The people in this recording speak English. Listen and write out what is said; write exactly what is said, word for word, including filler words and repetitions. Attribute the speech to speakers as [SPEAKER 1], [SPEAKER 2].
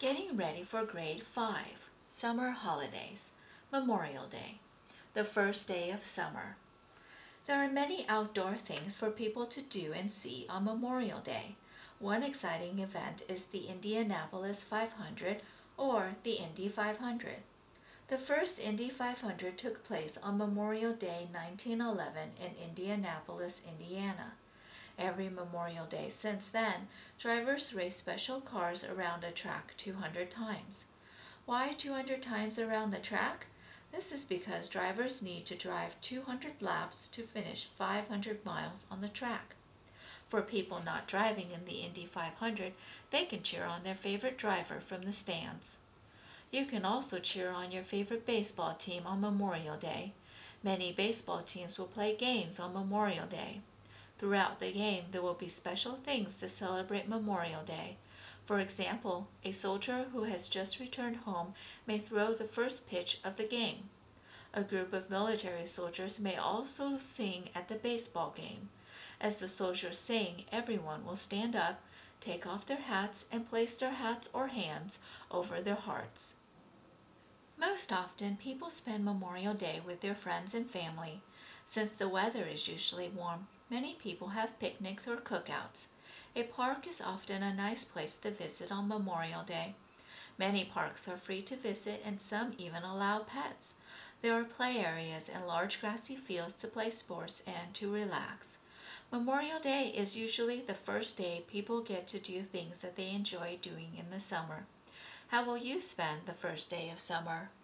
[SPEAKER 1] Getting ready for grade five, summer holidays, Memorial Day, the first day of summer. There are many outdoor things for people to do and see on Memorial Day. One exciting event is the Indianapolis five hundred or the Indy five hundred. The first Indy five hundred took place on Memorial Day nineteen eleven in Indianapolis, Indiana. Every Memorial Day since then, drivers race special cars around a track two hundred times. Why two hundred times around the track? This is because drivers need to drive two hundred laps to finish five hundred miles on the track. For people not driving in the Indy five hundred, they can cheer on their favorite driver from the stands. You can also cheer on your favorite baseball team on Memorial Day. Many baseball teams will play games on Memorial Day. Throughout the game, there will be special things to celebrate Memorial Day. For example, a soldier who has just returned home may throw the first pitch of the game. A group of military soldiers may also sing at the baseball game. As the soldiers sing, everyone will stand up, take off their hats, and place their hats or hands over their hearts. Most often, people spend Memorial Day with their friends and family. Since the weather is usually warm, many people have picnics or cookouts. A park is often a nice place to visit on Memorial Day. Many parks are free to visit and some even allow pets. There are play areas and large grassy fields to play sports and to relax. Memorial Day is usually the first day people get to do things that they enjoy doing in the summer. How will you spend the first day of summer?